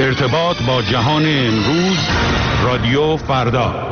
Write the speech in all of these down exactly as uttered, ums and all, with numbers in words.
ارتباط با جهان امروز، رادیو فردا.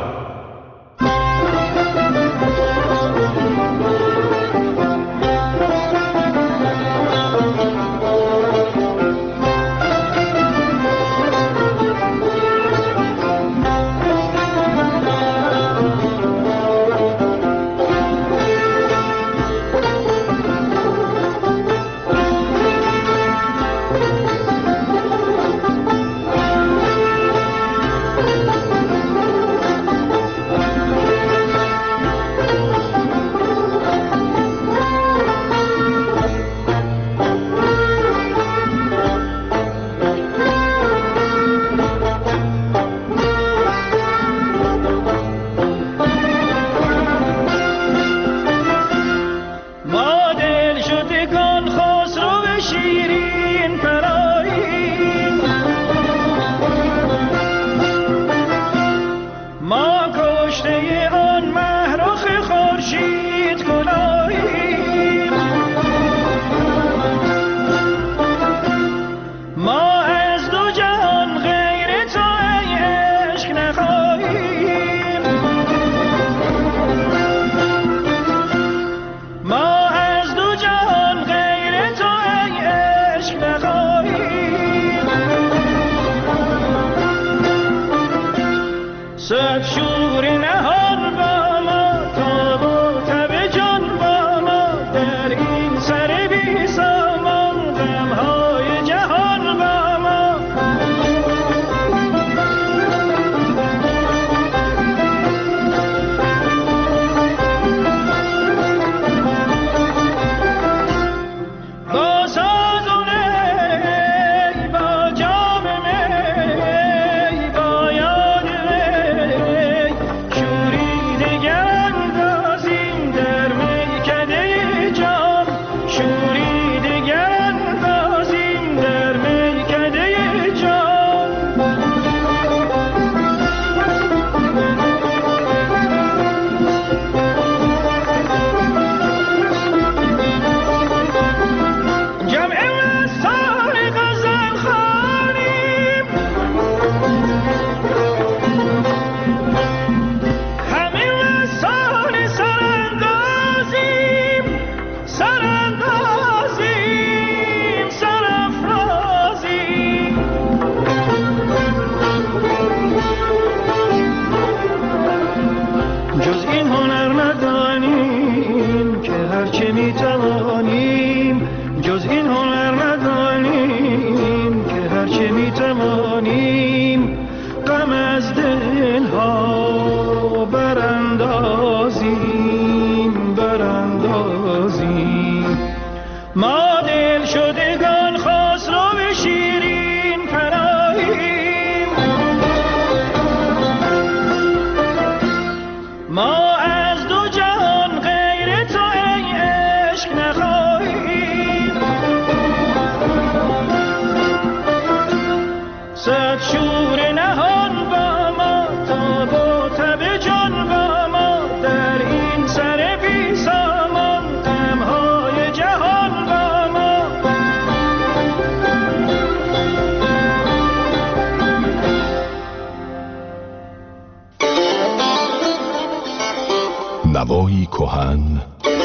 نوایی کهن،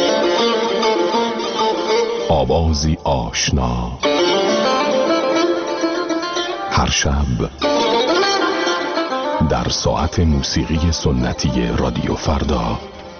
آوازی آشنا، هر شب در ساعت موسیقی سنتی رادیو فردا.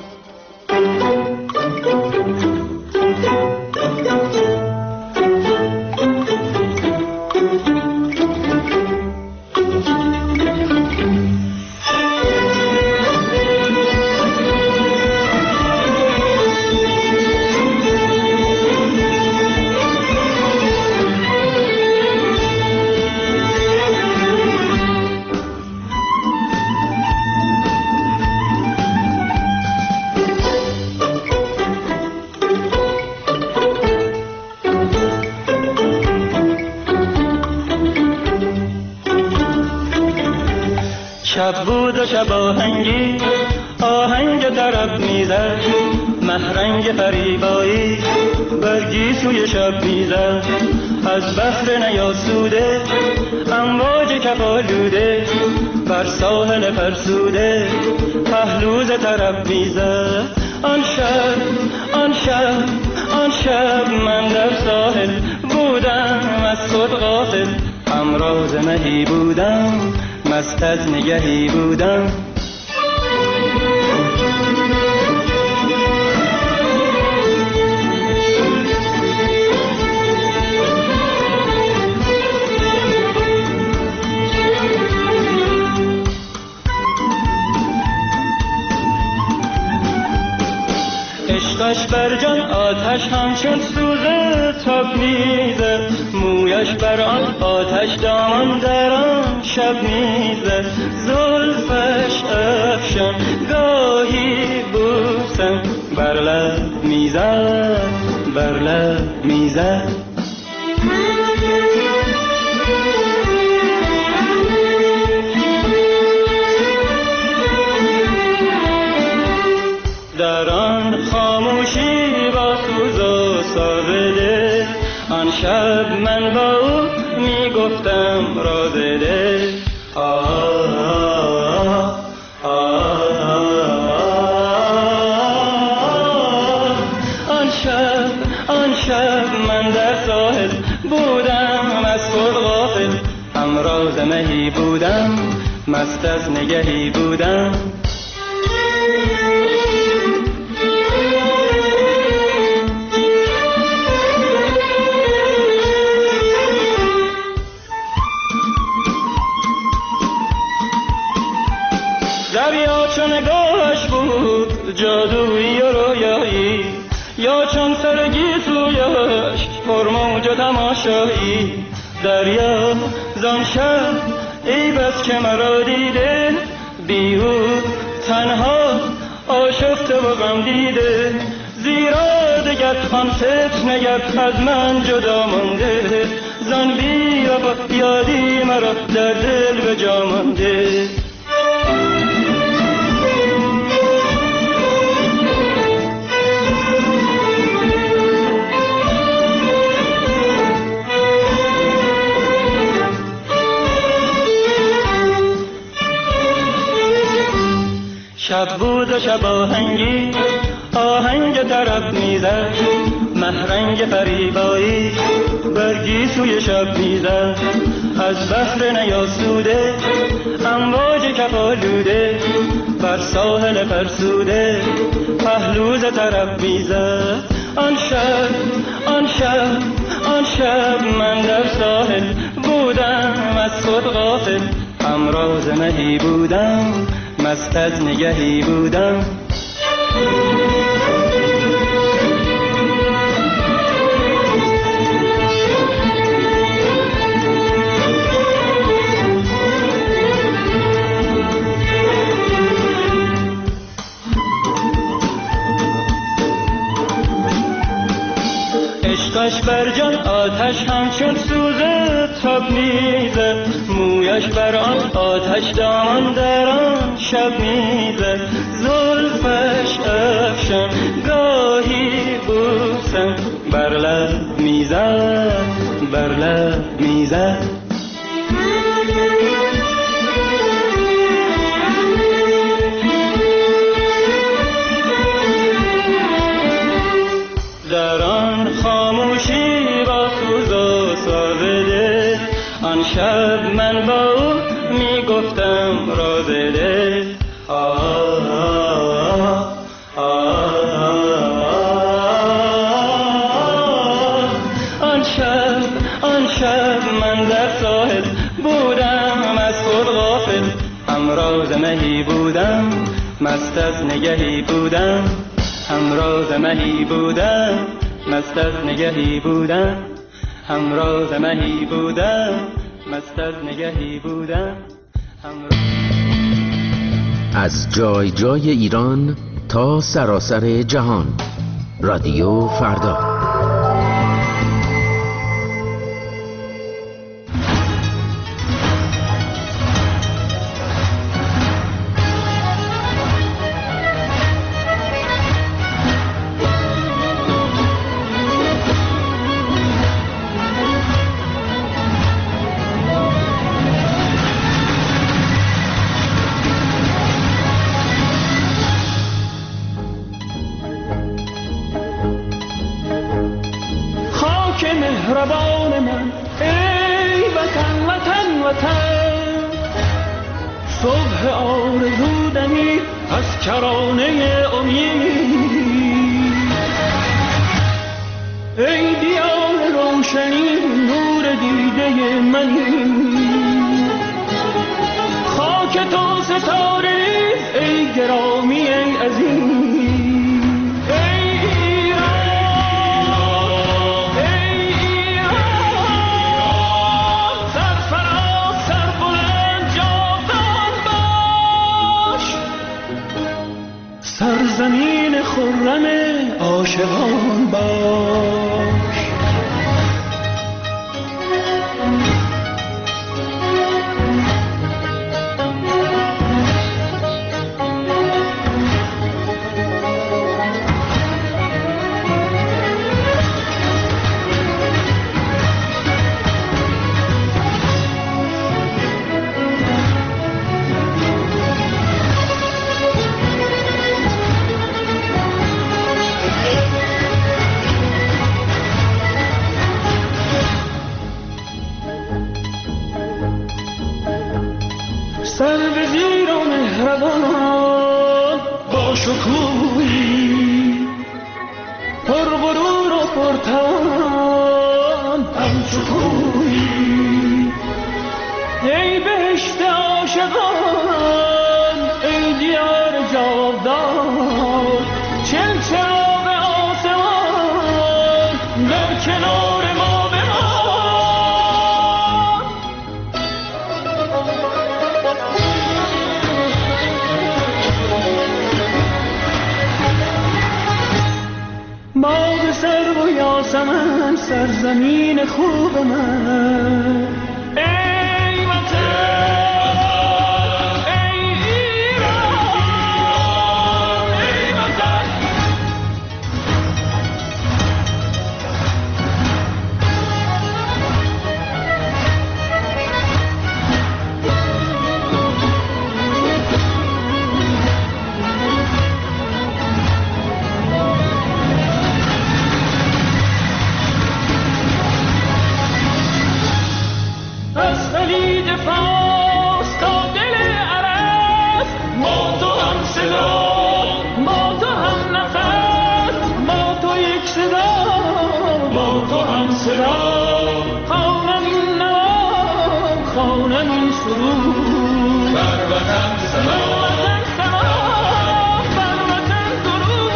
شب بود و شب آهنگی آهنگ طرب میزد، محرنگ فریبایی برگی سوی شب میزد، از بحر نیاسوده، امواج کفالوده بر ساحل فرسوده پهلوز طرب میزد. آن شب آن شب آن شب من در ساحل بودم از خود غافل، همراز مهی بودم مست از نگهی بودم. عشقش بر جان آتش همچون سوز تاب میزد، مویش بر آن آتش دامان در آن شب میزد. زلفش افشان گاهی بوسم بر لب میزد بر لب میزد. در آن خاموشی با سوز و سازده، آن شب من با او می گفتم راز دل. آه آن شب آن شب من در ساحل بودم از خود غافل، همراز مهی بودم مست از نگهی بودم. دریا چون نگاهش بود جادویی و رویایی، یا چون سرگی تویش پرموج و تماشایی. دریا زان شب ای بس که مرا دیده، بی او تنها آشفته و غم دیده. زیرا دگر آن فتنه‌گر از من جدا مانده، زان بی وفا یادی مرا در دل به جا مانده. شب بود و شب آهنگی آهنگ طرب میزد، محرنگ فریبایی برگی سوی شب میزد. از بحر نیاسوده امواج کفالوده بر ساحل فرسوده پهلوز طرب میزد. آن شب آن شب آن شب من در ساحل بودم از خود غافل، همراز مهی بودم مست از نگهی بودم. عشقش بر جان آتش همچون سوز تاب میزد، مویش بر آن آتش دامان در آن شب میزد. زلفش افشان گاهی بوسم بر لب میزد بر لب میزد. در آن خاموشی با سوز و سازده، آن شب من با او می گفتم راز دل. آه آه آه آن شب آن شب من در ساحل بودم از خود غافل، همراز مهی بودم مست از نگهی بودم. همراز مهی بودم مست از نگهی بودم. همراز مهی بودم مست از نگهی بودم. از جای جای ایران تا سراسر جهان، رادیو فردا. راه آرزو دمید از کرانه امید. ای دیار روشنی نور دیده منی، خاک تو ستاره ریز ای گرامی ای عزیز. سرزمین خرم عاشقان باش. سر به زیر و مهربان با شکوهی، پر غرور و پرتوان همچو کوهی. ای بهشت عاشقان ای دیار جاودان، چل چراغ آسمان در کنار ما بمان. باغ سرو و یاسمن سرزمین خوب من، ای وطن ای ایران ای وطن. از خلیج فارس تا دل عرب ما تو هم صدا، ما تو هم نفس، ما تو یک صدا، ما تو هم صدا. خوانم این نوا خوانم این سرود، بر وطن سلام بر وطن درود.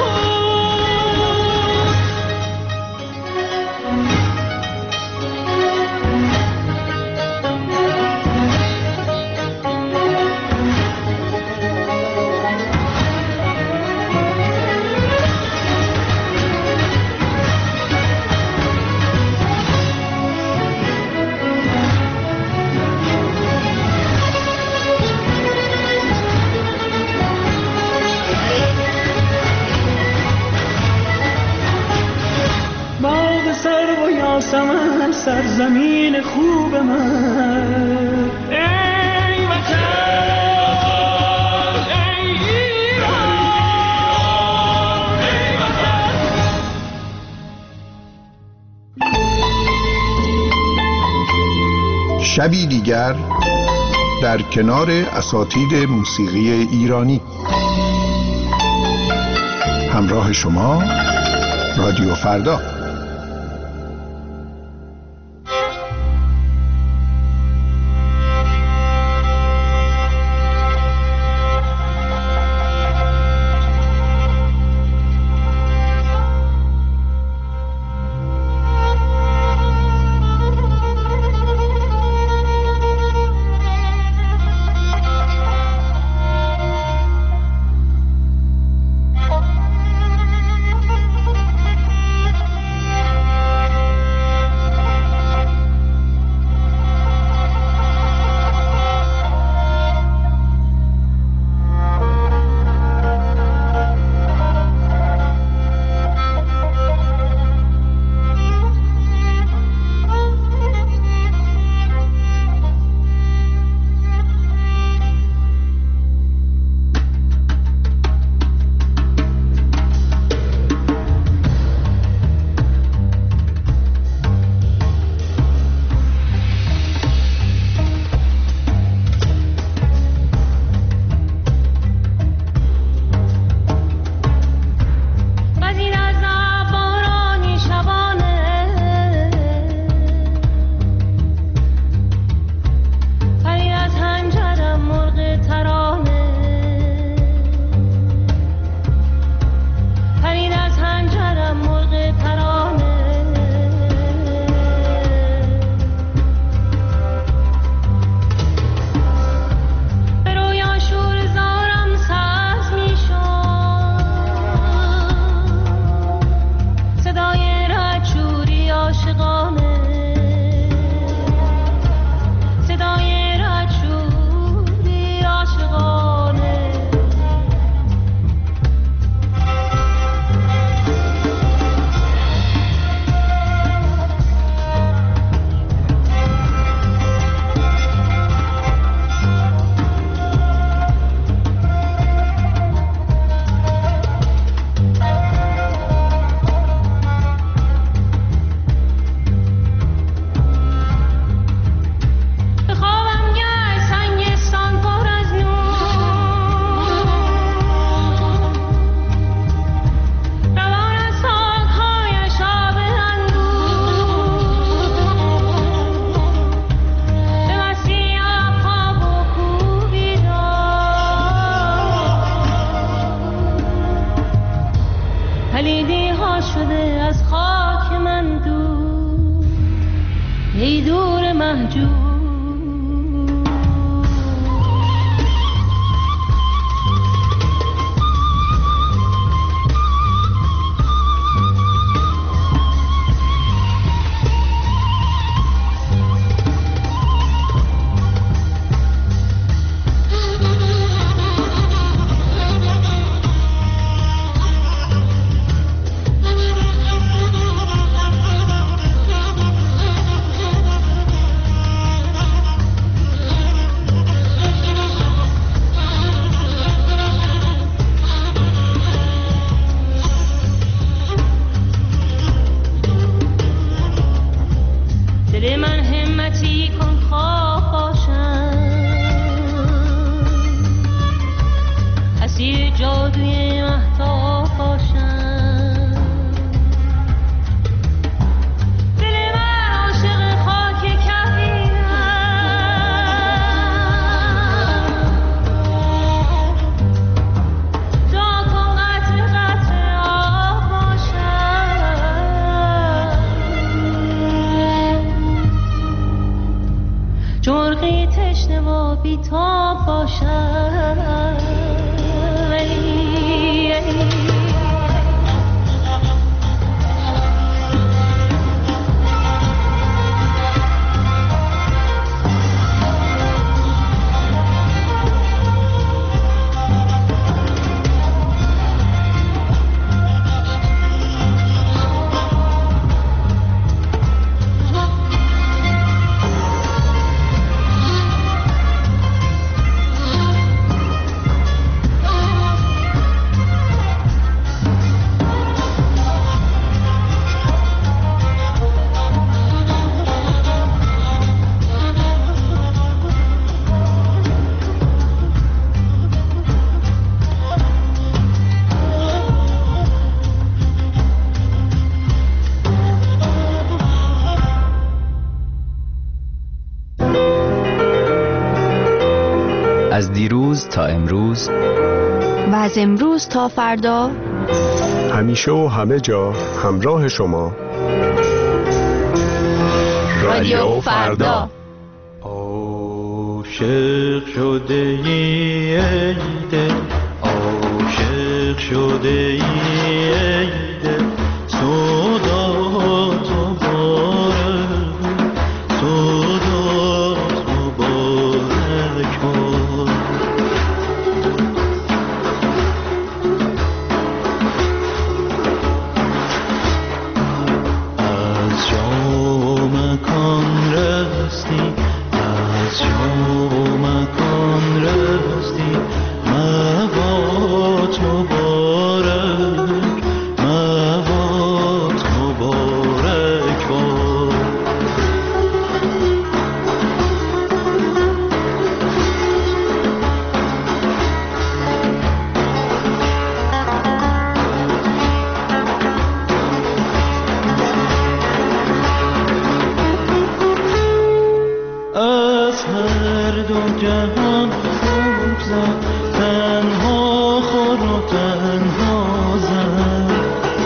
باغ سرو و یاسمن سرزمین خوب من، ای وطن ای ایران ای وطن. شبی دیگر در کنار اساتید موسیقی ایرانی. همراه شما رادیو فردا. جرقی تشنه و بی‌تاب باشم. از دیروز تا امروز و از امروز تا فردا، همیشه و همه جا همراه شما. رادیو فردا. عاشق شده ای دل، عاشق شده ای دل، صدات مبارک، صدات مبارک باد. از جا مکان رستی، از جا مکان رستی، موات مبارک، موات مبارک باد. از هر دو جهان بگذر، تنها خور و تنها زن.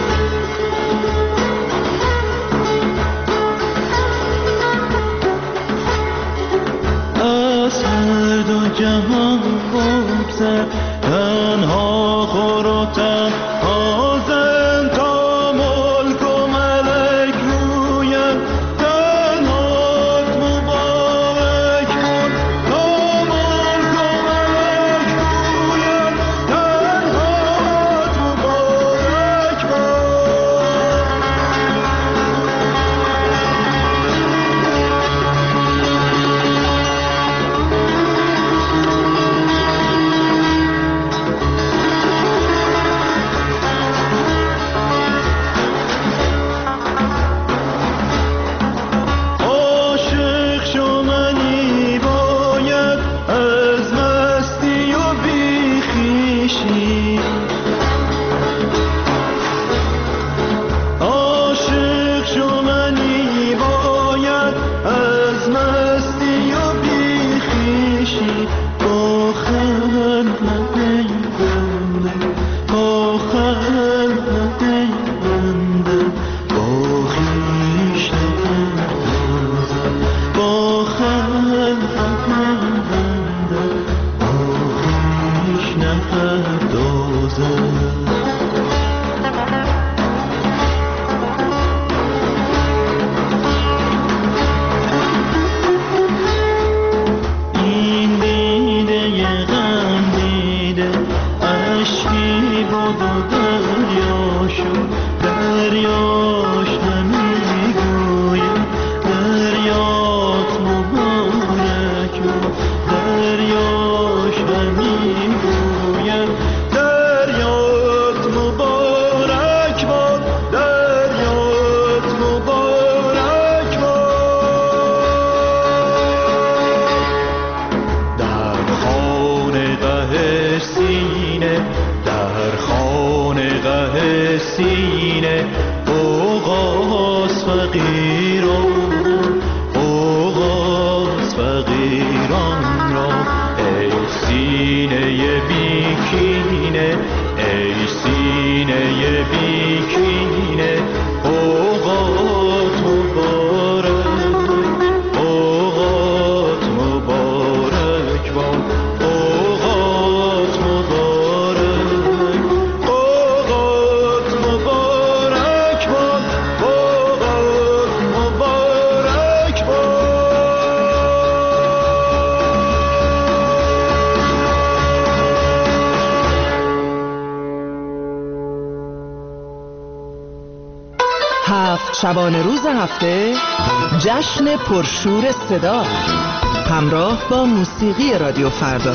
از هر دو جهان بگذر، تنها خور و تنها زن، تا ملک و ملک رویند تنهات مبارک باد. تا ملک و ملک رویند تنهات مبارک باد. عاشق شو منی باید از مستی و بیخیشی، عاشق شو منی باید از مستی و بیخیشی، با خلق پیونده، با خلق پیونده، با خویش نپردازم، با خلق پیونده، با خویش نپردازم. این دیده غم دیده، اشکی بود و دریا شد، دریاش نمیگوید دریات مبارک باد، دریاش نمیگوید دریات مبارک باد، دریات مبارک باد. در خانقه سینه، در خانقه سینه، اوغاز فقیران، اوغاز فقیران را. ای سینه بیکینه، ای سینه بیکینه، اوغات مبارک، اوغات شبانه روز هفته جشن پرشور صدا همراه با موسیقی رادیو فردا.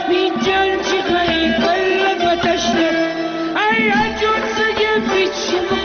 Ay, ay,